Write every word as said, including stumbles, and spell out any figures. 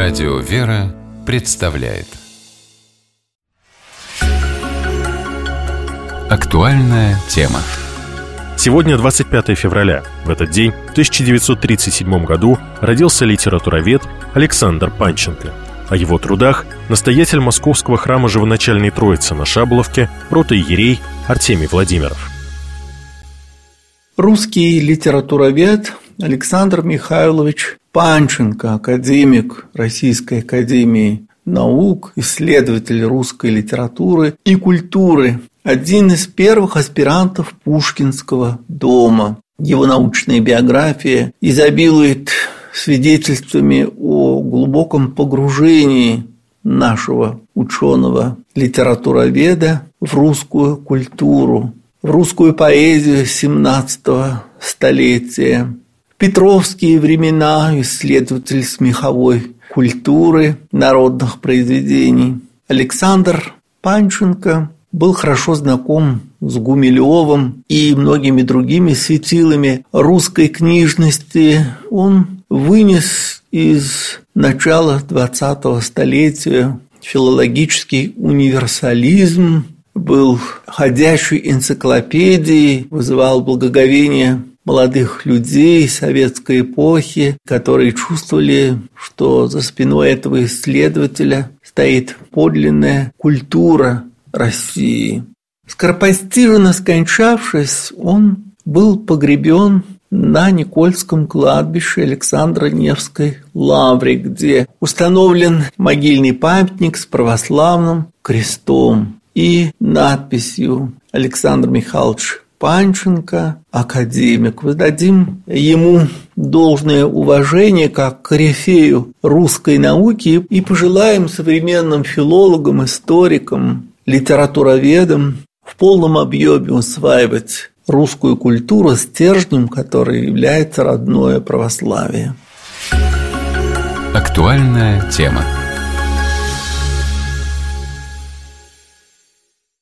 Радио «Вера» представляет актуальная тема. Сегодня двадцать пятое февраля. В этот день, в тысяча девятьсот тридцать седьмом году, родился литературовед Александр Панченко. О его трудах настоятель Московского храма Живоначальной Троицы на Шаболовке, протоиерей Артемий Владимиров. Русский литературовед Александр Михайлович Панченко, академик Российской академии наук, исследователь русской литературы и культуры, один из первых аспирантов Пушкинского дома. Его научная биография изобилует свидетельствами о глубоком погружении нашего ученого-литературоведа в русскую культуру, в русскую поэзию семнадцатого столетия. В петровские времена исследователь смеховой культуры, народных произведений. Александр Панченко был хорошо знаком с Гумилевым и многими другими светилами русской книжности. Он вынес из начала двадцатого столетия филологический универсализм, был ходячей энциклопедией, вызывал благоговение молодых людей советской эпохи, которые чувствовали, что за спиной этого исследователя стоит подлинная культура России. Скоропостижно скончавшись, он был погребен на Никольском кладбище Александра Невской лавры, где установлен могильный памятник с православным крестом и надписью «Александр Михайлович Панченко, академик». Воздадим ему должное уважение как корифею русской науки и пожелаем современным филологам, историкам, литературоведам в полном объеме усваивать русскую культуру, стержнем которой является родное православие. Актуальная тема.